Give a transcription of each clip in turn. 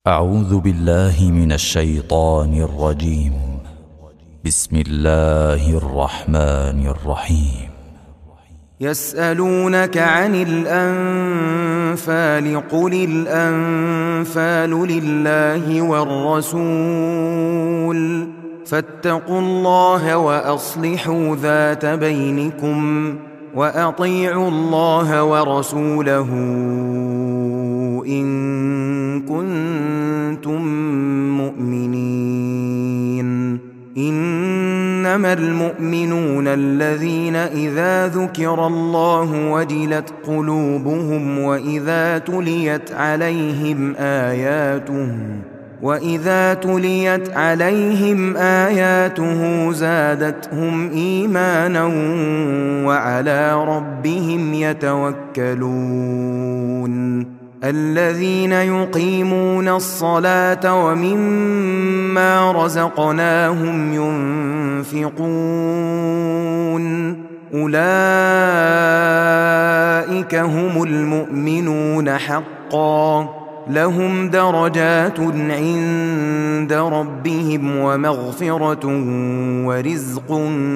أعوذ بالله من الشيطان الرجيم. بسم الله الرحمن الرحيم. يسألونك عن الأنفال قل الأنفال لله والرسول فاتقوا الله وأصلحوا ذات بينكم وأطيعوا الله ورسوله إن كنتم مؤمنين. إنما المؤمنون الذين إذا ذكر الله وجلت قلوبهم وإذا تليت عليهم آياته زادتهم إيمانا وعلى ربهم يتوكلون. الذين يقيمون الصلاة ومما رزقناهم ينفقون أولئك هم المؤمنون حقا لهم درجات عند ربهم ومغفرة ورزق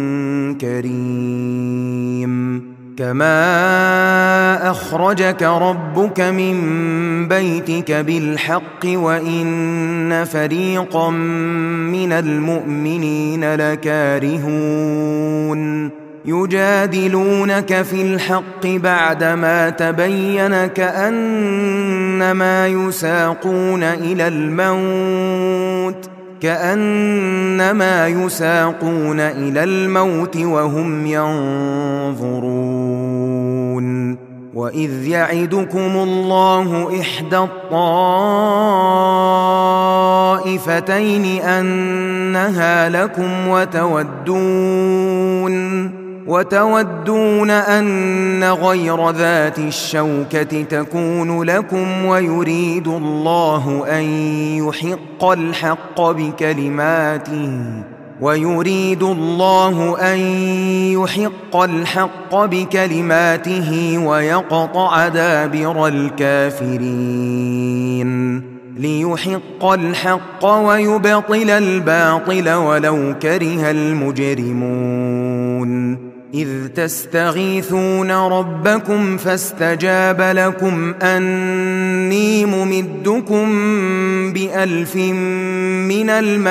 كريم. كما أخرجك ربك من بيتك بالحق وإن فريقا من المؤمنين لكارهون يجادلونك في الحق بعدما تبين كأنما يساقون إلى الموت وهم ينظرون. وإذ يعدكم الله إحدى الطائفتين أنها لكم وتودون أن غير ذات الشوكة تكون لكم ويريد الله أن يحق الحق بكلماته ويقطع دابر الكافرين ليحق الحق ويبطل الباطل ولو كره المجرمون. إذ تستغيثون ربكم فاستجاب لكم أني ممدكم ب1000 من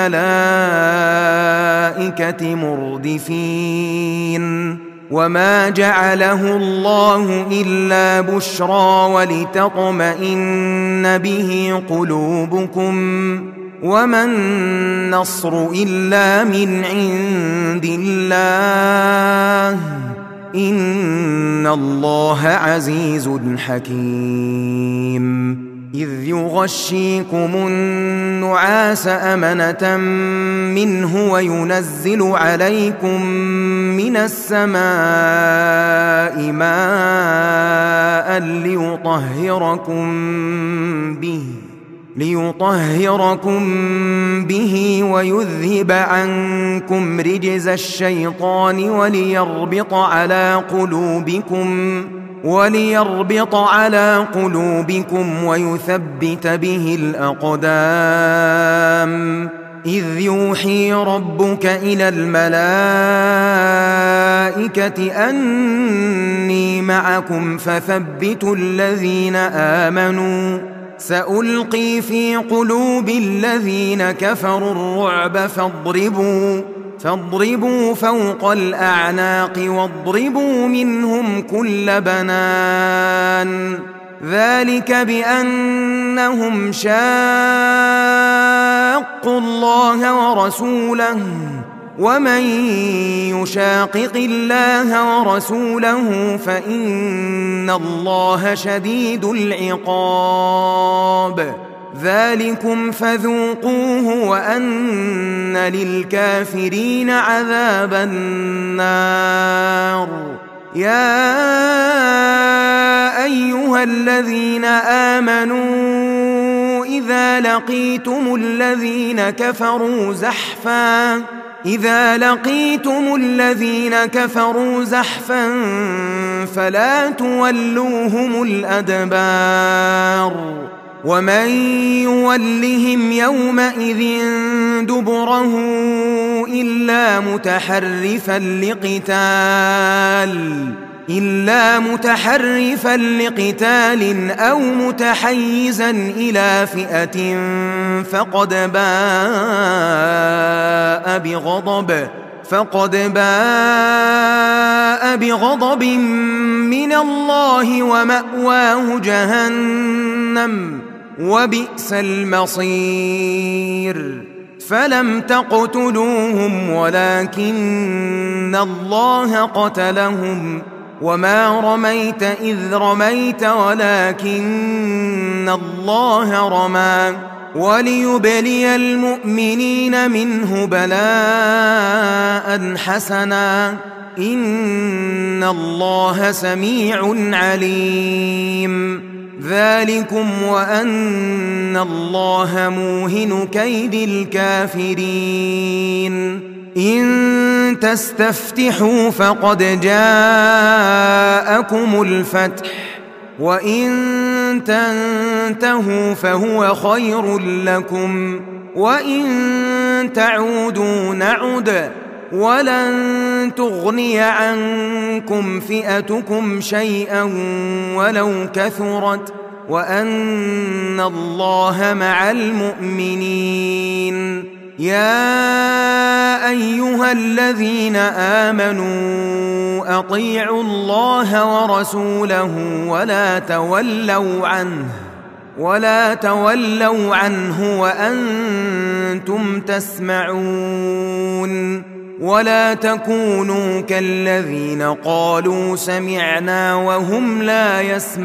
الملائكة مردفين. وما جعله الله إلا بشرى ولتطمئن به قلوبكم وما النصر إلا من عند الله إن الله عزيز حكيم. إذ يغشيكم النعاس أمنة منه وينزل عليكم من السماء ماء ليطهركم به ويذهب عنكم رجز الشيطان وليربط على قلوبكم ويثبت به الأقدام. إذ يوحي ربك إلى الملائكة أني معكم فثبتوا الذين آمنوا سألقي في قلوب الذين كفروا الرعب فاضربوا فوق الأعناق واضربوا منهم كل بنان. ذلك بأنهم شاقوا الله ورسوله ومن يشاقق الله ورسوله فإن الله شديد العقاب. ذلكم فذوقوه وأن للكافرين عذاب النار. يا أيها الذين آمنوا إذا لقيتم الذين كفروا زحفا فلا تولوهم الأدبار. ومن يولهم يومئذ دبره إلا متحرفا لقتال أو متحيزا إلى فئة فقد باء بغضب من الله ومأواه جهنم وبئس المصير فلم تقتلوهم ولكن الله قتلهم وما رميت إذ رميت ولكن الله رمى وليبلي المؤمنين منه بلاء حسنا إن الله سميع عليم ذلكم وأن الله موهن كيد الكافرين إن تستفتحوا فقد جاءكم الفتح وإن تنتهوا فهو خير لكم وإن تعودوا نعد ولن تغني عنكم فئتكم شيئا ولو كثرت وأن الله مع المؤمنين يا أيها الذين آمنوا أطيعوا الله ورسوله ولا تولوا عنه وأنتم تسمعون ولا تكونوا كالذين قالوا سمعنا وهم لا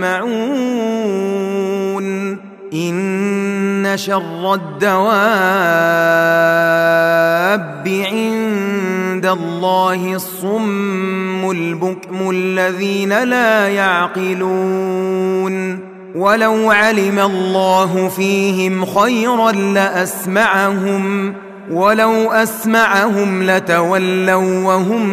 يسمعون إن شر الدواب عند الله الصم البكم الذين لا يعقلون ولو علم الله فيهم خيرا لأسمعهم ولو أسمعهم لتولوا وهم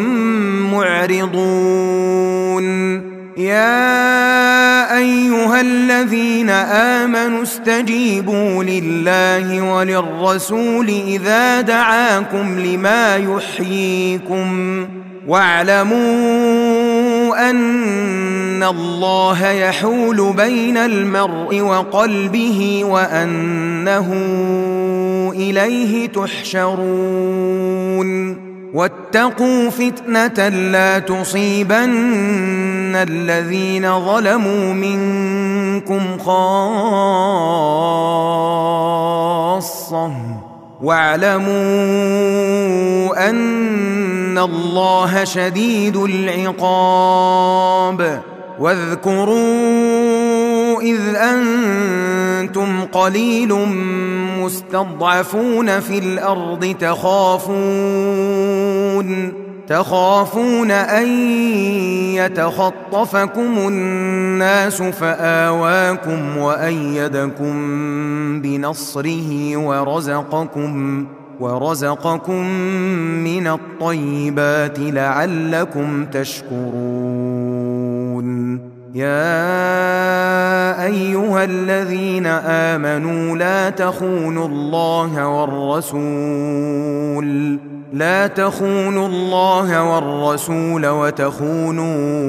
معرضون يا أيها الذين آمنوا استجيبوا لله وللرسول إذا دعاكم لما يحييكم واعلموا أن الله يحول بين المرء وقلبه وأنه إليه تحشرون واتقوا فتنة لا تصيبن الذين ظلموا منكم خاصة واعلموا أن الله شديد العقاب واذكروا إذ أنتم قليل مستضعفون في الأرض تخافون أن يتخطفكم الناس فآواكم وأيدكم بنصره ورزقكم من الطيبات لعلكم تشكرون يا أيها الذين آمنوا لا تخونوا الله والرسول وتخونوا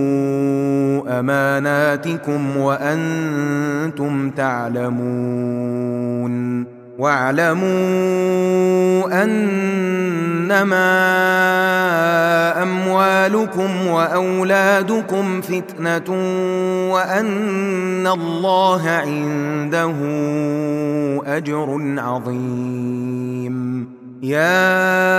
أماناتكم وأنتم تعلمون واعلموا أنما أموالكم وأولادكم فتنة وأن الله عنده أجر عظيم يا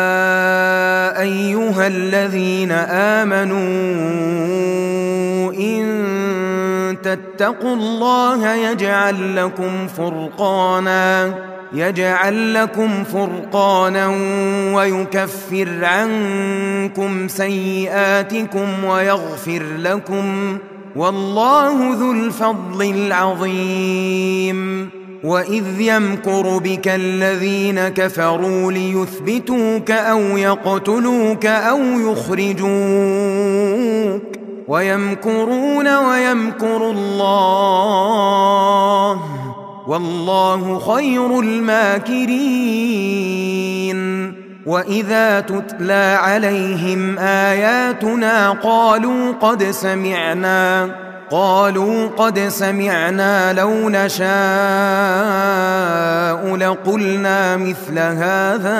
أيها الذين آمنوا إن تتقوا الله يجعل لكم فرقانا ويكفر عنكم سيئاتكم ويغفر لكم والله ذو الفضل العظيم وإذ يمكر بك الذين كفروا ليثبتوك أو يقتلوك أو يخرجوك ويمكرون ويمكر الله والله خير الماكرين. وإذا تتلى عليهم آياتنا قالوا قد سمعنا لو نشاء لقلنا مثل هذا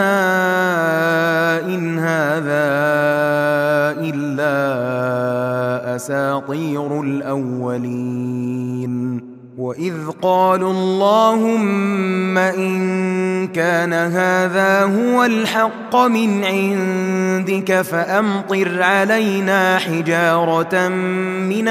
إن هذا إلا أساطير الأولين. وإذ قالوا اللهم إن كان هذا هو الحق من عندك فأمطر علينا حجارة من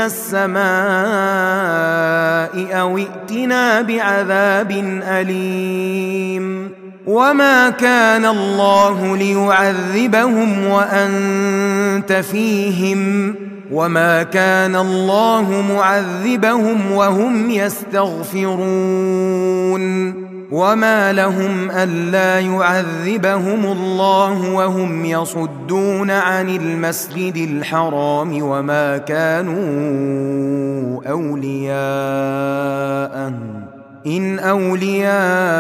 السماء أو ائتنا بعذاب أليم. وما كان الله ليعذبهم وأنت فيهم وما كان الله معذبهم وهم يستغفرون. وما لهم ألا يعذبهم الله وهم يصدون عن المسجد الحرام وما كانوا أولياءه إن أولياؤه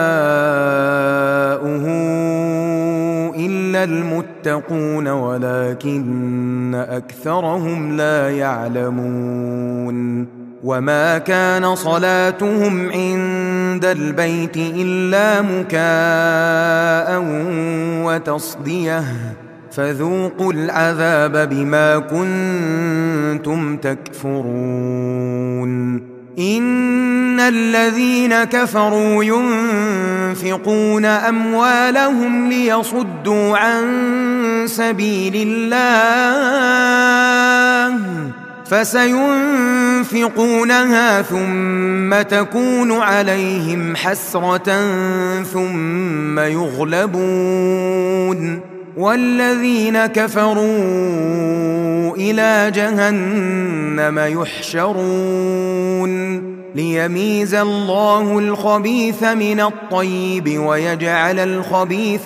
إلا المتقون ولكن أكثرهم لا يعلمون. وما كان صلاتهم عند البيت إلا مكاء وتصدية فذوقوا العذاب بما كنتم تكفرون. إن الذين كفروا ينفقون أموالهم ليصدوا عن سبيل الله فسينفقونها ثم تكون عليهم حسرة ثم يغلبون والذين كفروا إلى جهنم يحشرون ليميز الله الخبيث من الطيب ويجعل الخبيث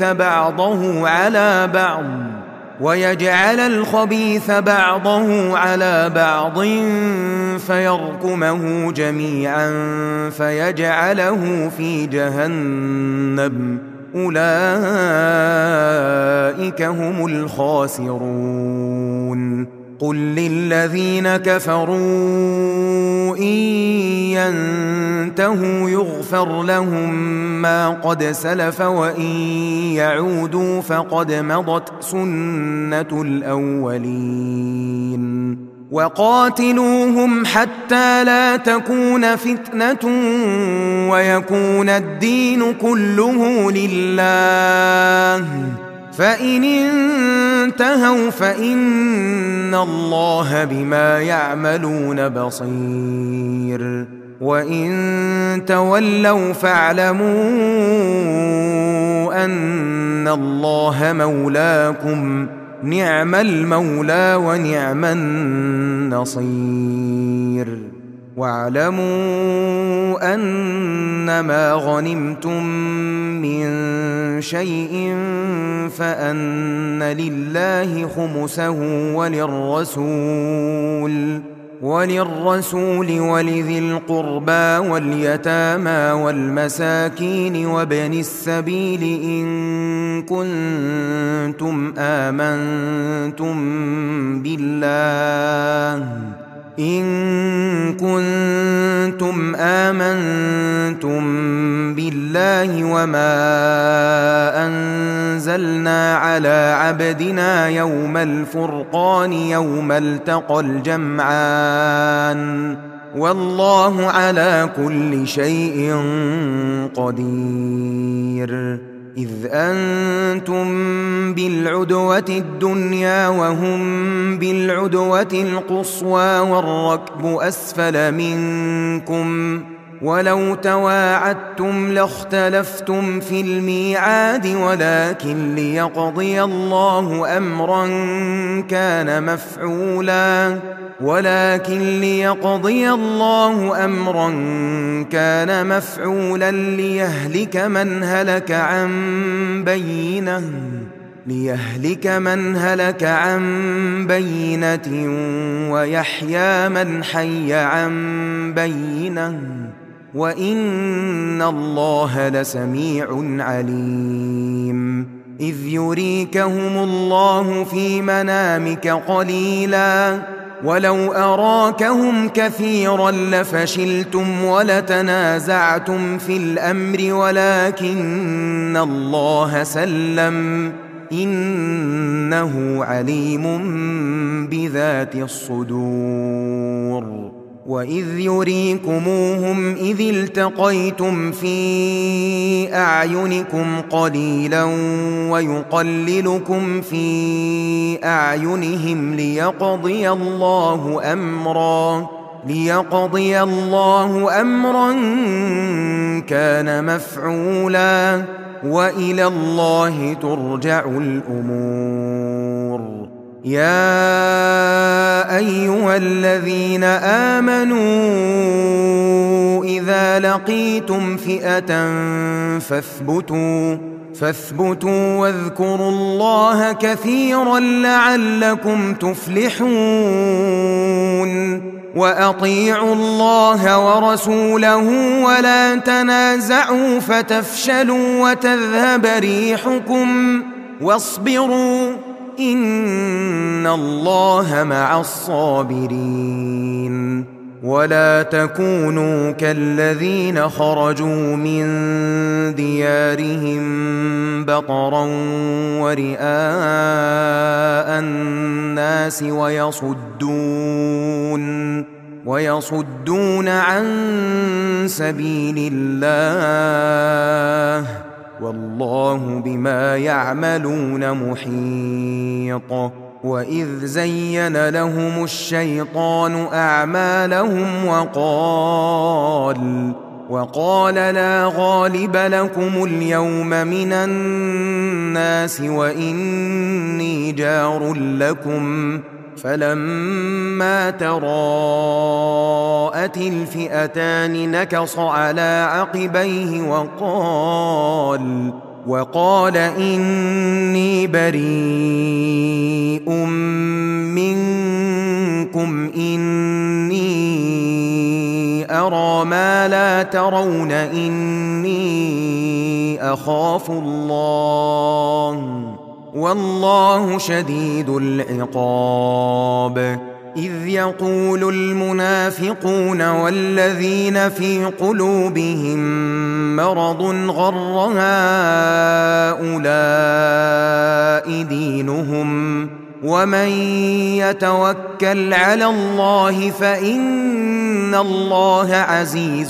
بعضه على بعض فيركمه جميعا فيجعله في جهنم أولئك هم الخاسرون. قل للذين كفروا إن ينتهوا يغفر لهم ما قد سلف وإن يعودوا فقد مضت سنة الأولين. وقاتلوهم حتى لا تكون فتنة ويكون الدين كله لله فإن انتهوا فإن الله بما يعملون بصير وإن تولوا فاعلموا أن الله مولاكم نعم المولى ونعم النصير. واعلموا أنما غنمتم من شيء فأن لله خمسه وللرسول ولذي القربى واليتامى والمساكين وابن السبيل إن كنتم آمنتم بالله وما أنزلنا على عبدنا يوم الفرقان يوم التقى الجمعان والله على كل شيء قدير. إذ أنتم بالعدوة الدنيا وهم بالعدوة القصوى والركب أسفل منكم ولو تواعدتم لاختلفتم في الميعاد ولكن ليقضي الله أمرا كان مفعولا ليهلك من هلك عن بينة ويحيى من حي عن بينة وإن الله لسميع عليم إذ يريكهم الله في منامك قليلا ولو أراكهم كثيرا لفشلتم ولتنازعتم في الأمر ولكن الله سلم إنه عليم بذات الصدور وإذ يريكموهم إذ التقيتم في أعينكم قليلا ويقللكم في أعينهم ليقضي الله أمرا كان مفعولا وإلى الله ترجع الأمور يا أيها الذين آمنوا إذا لقيتم فئة فاثبتوا واذكروا الله كثيرا لعلكم تفلحون وأطيعوا الله ورسوله ولا تنازعوا فتفشلوا وتذهب ريحكم واصبروا إن الله مع الصابرين ولا تكونوا كالذين خرجوا من ديارهم بطرا ورئاء الناس ويصدون عن سبيل الله والله بما يعملون محيط وإذ زين لهم الشيطان أعمالهم وقال لا غالب لكم اليوم من الناس وإني جار لكم فلما تراءت الفئتان نكص على عقبيه وقال إني بريء منكم إني أرى ما لا ترون إني أخاف الله والله شديد العقاب إذ يقول المنافقون والذين في قلوبهم مرض غر هؤلاء دينهم ومن يتوكل على الله فإن الله عزيز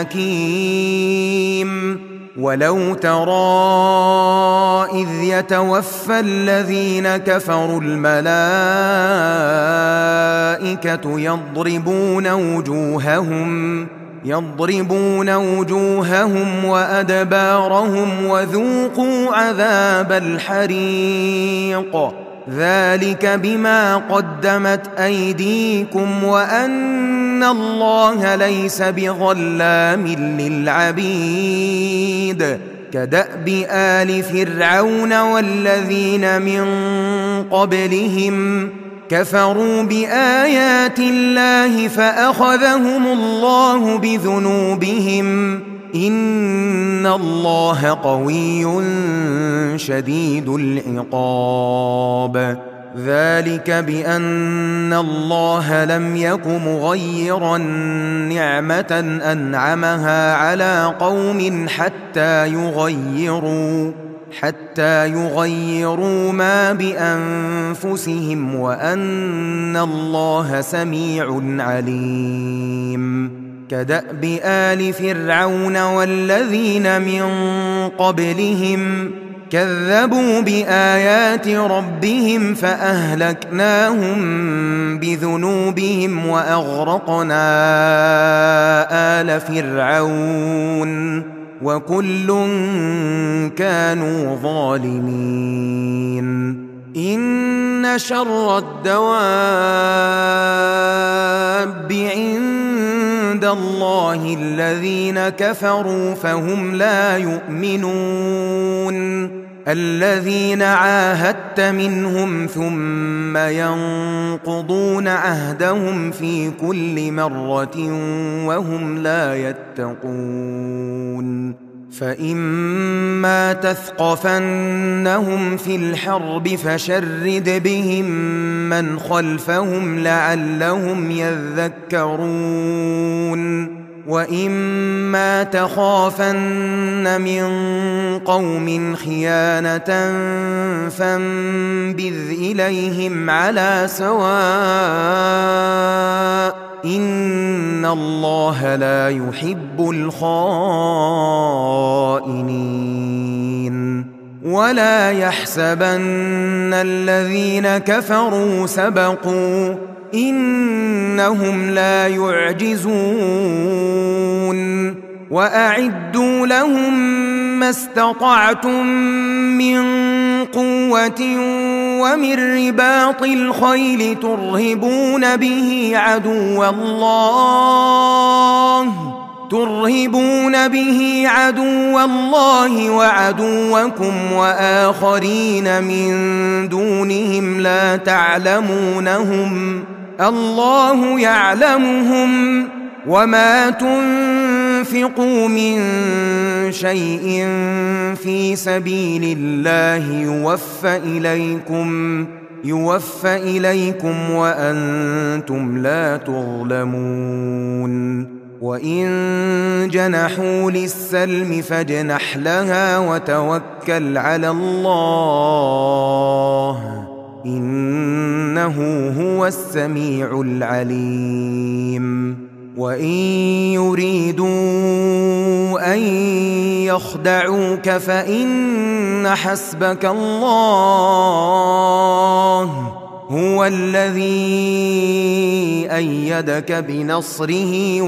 حكيم ولو ترى إذ يتوفى الذين كفروا الملائكة يضربون وجوههم وأدبارهم وذوقوا عذاب الحريق ذلك بما قدمت أيديكم وأن الله ليس بظلام للعبيد كدأب آل فرعون والذين من قبلهم كفروا بآيات الله فأخذهم الله بذنوبهم إن الله قوي شديد العقاب ذلك بأن الله لم يك مغيرا نعمة أنعمها على قوم حتى يغيروا ما بأنفسهم وأن الله سميع عليم كدأب آل فرعون والذين من قبلهم كذبوا بآيات ربهم فأهلكناهم بذنوبهم وأغرقنا آل فرعون وكل كانوا ظالمين إن شر الدواب عند الله الذين كفروا فهم لا يؤمنون الذين عاهدت منهم ثم ينقضون عهدهم في كل مرة وهم لا يتقون فإما تثقفنهم في الحرب فشرد بهم من خلفهم لعلهم يذكرون وإما تخافن من قوم خيانة فانبذ إليهم على سواء إن الله لا يحب الخائنين ولا يحسبن الذين كفروا سبقوا إنهم لا يعجزون وأعدوا لهم ما استطعتم من قوة ومن رباط الخيل ترهبون به عدو الله وعدوكم وآخرين من دونهم لا تعلمونهم الله يعلمهم وما تنفقوا من شيء في سبيل الله يوفى إليكم وأنتم لا تظلمون وإن جنحوا للسلم فاجنح لها وتوكل على الله إنه هو السميع العليم وإن يريدوا أن يخدعوك فإن حسبك الله هو الذي أيدك بنصره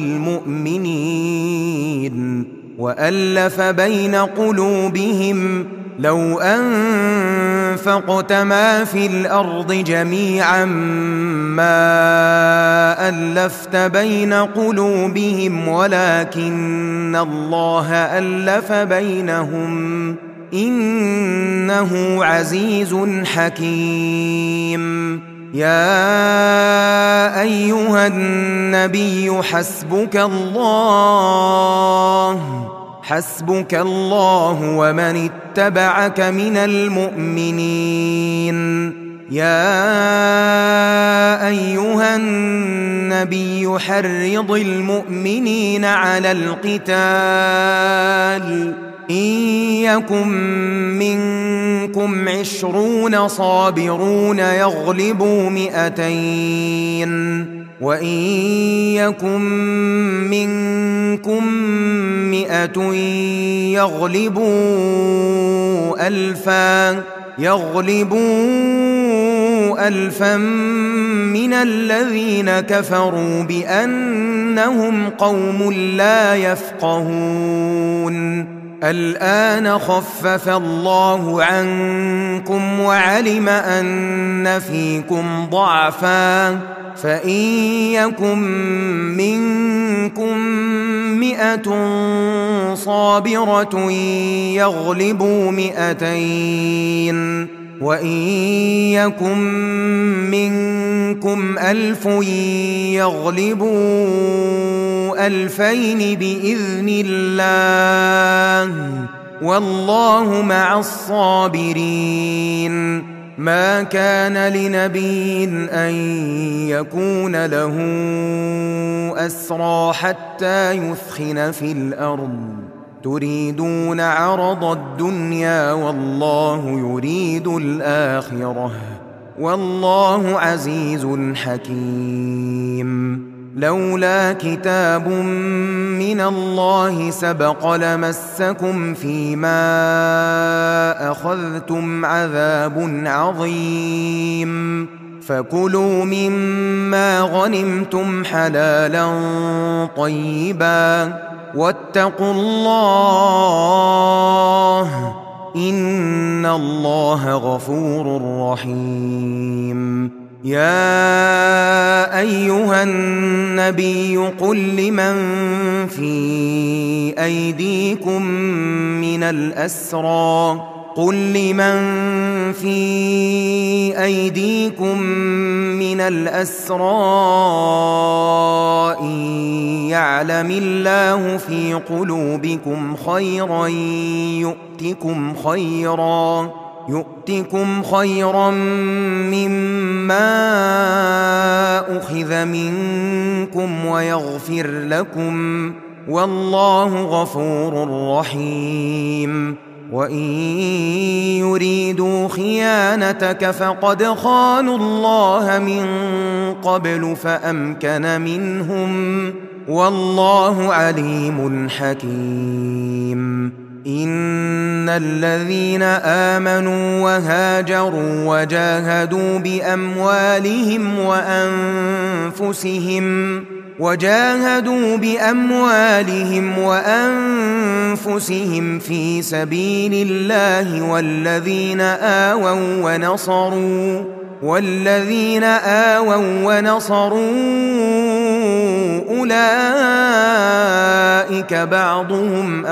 وبالمؤمنين وألف بين قلوبهم لو أنفقت ما في الأرض جميعا ما ألفت بين قلوبهم ولكن الله ألف بينهم إنه عزيز حكيم يا أيها النبي حسبك الله ومن اتبعك من المؤمنين يا أيها النبي حرض المؤمنين على القتال إن يكن منكم 20 صابرون يغلبوا 200 وإن يكن منكم 100 يغلبوا 1000 من الذين كفروا بأنهم قوم لا يفقهون الآن خفف الله عنكم وعلم أن فيكم ضعفا فإن يكن منكم 100 صابرة يغلبوا 200 وإن يكن منكم 1000 يغلبوا 2000 بإذن الله والله مع الصابرين ما كان لنبي أن يكون له أسرى حتى يثخن في الأرض تريدون عرض الدنيا والله يريد الآخرة والله عزيز حكيم لولا كتاب من الله سبق لمسكم فيما أخذتم عذاب عظيم فكلوا مما غنمتم حلالا طيبا واتقوا الله إن الله غفور رحيم يا أيها النبي قل لمن في أيديكم من الأسرى قل لمن في أيديكم من الأسرى إن يعلم الله في قلوبكم خيرا يؤتكم خيرا مما أخذ منكم ويغفر لكم والله غفور رحيم. وإن يريدوا خيانتك فقد خانوا الله من قبل فأمكن منهم والله عليم حكيم. إن الذين آمنوا وهاجروا وجاهدوا بأموالهم وأنفسهم في سبيل الله والذين آووا ونصروا أولئك بعضهم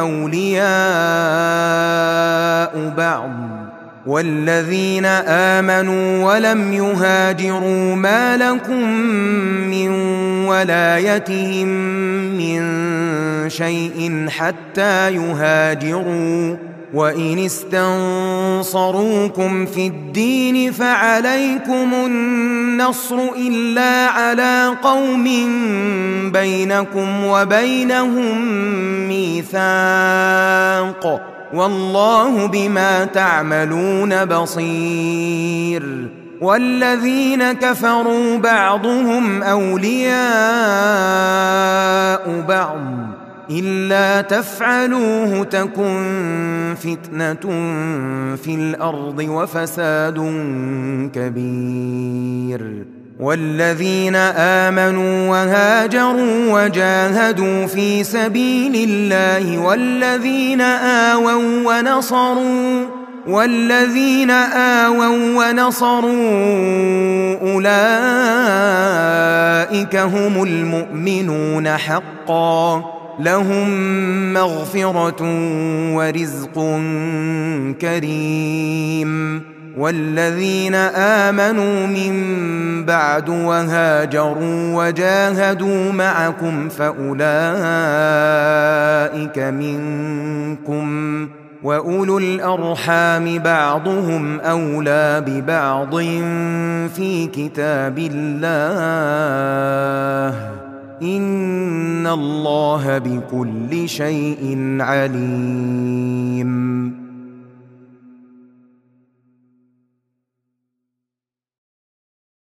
أولياء بعض والذين آمنوا ولم يهاجروا ما لكم من ولايتهم من شيء حتى يهاجروا وإن استنصروكم في الدين فعليكم النصر إلا على قوم بينكم وبينهم ميثاق والله بما تعملون بصير. والذين كفروا بعضهم أولياء بعض إلا تفعلوه تكن فتنة في الأرض وفساد كبير. والذين آمنوا وهاجروا وجاهدوا في سبيل الله والذين آووا ونصروا أولئك هم المؤمنون حقا لهم مغفرة ورزق كريم. والذين آمنوا من بعد وهاجروا وجاهدوا معكم فأولئك منكم وأولو الأرحام بعضهم أولى ببعض في كتاب الله إن الله بكل شيء عليم.